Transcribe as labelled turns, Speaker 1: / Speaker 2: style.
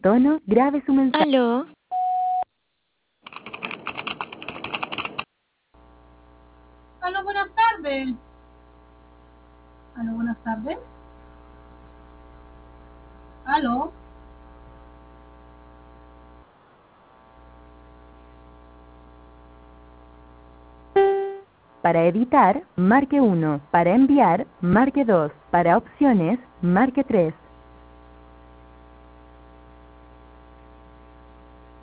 Speaker 1: tono, grabe su mensaje.
Speaker 2: Aló.
Speaker 3: Aló, buenas tardes. Aló, buenas tardes. Aló.
Speaker 1: Para editar, marque 1. Para enviar, marque 2. Para opciones, marque 3.